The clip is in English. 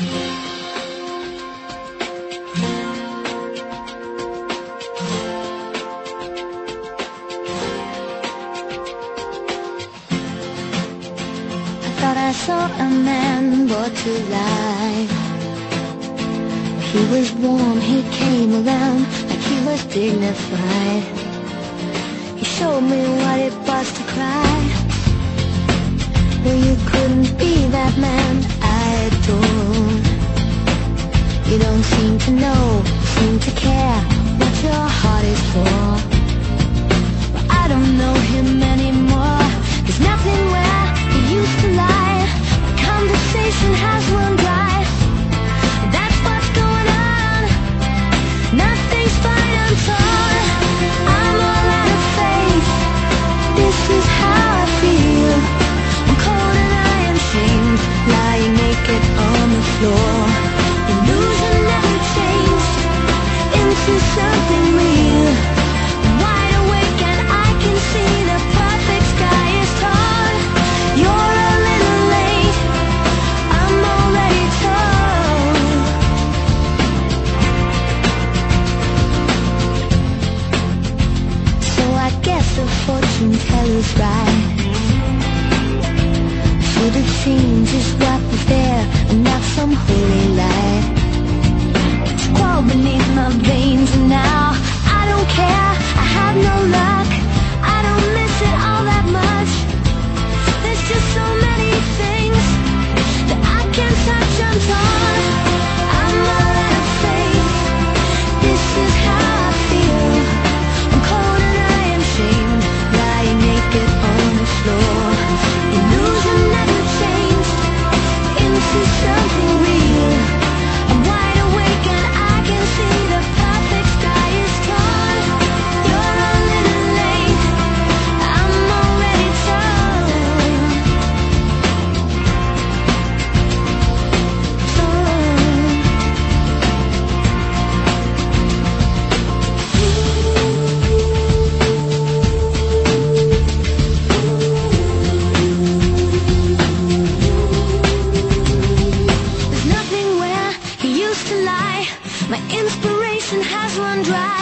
Thought I saw a man brought to life. He was warm, he came around like he was dignified. He showed me what it was to cry. Well, you couldn't be that man I adored. You don't seem to know, seem to care what your heart is for. Well, I don't know him anymore. There's nothing where he used to lie. My conversation has run dry. That's what's going on. Nothing's fine, I'm torn. I'm all out of faith. This is how I feel. I'm cold and I am shamed, lying naked on the floor. Illusion never changed into something real. I'm wide awake and I can see the perfect sky is torn. You're a little late, I'm already torn. So I guess the fortune teller's right. Should have seen just what was there and not some holy light. It's crawled beneath my veins and now I don't care, I have no luck. I don't miss it all that much. There's just so many things that I can't touch, I'm torn. I'm all out of faith. This is how I feel. I'm cold and I am shamed, lying naked on the floor. Illusion never changed into something real. I'm wide awake and I can see the perfect sky is torn. You're a little late, I'm already torn. There's nothing where he used to lie. My inspiration has run dry.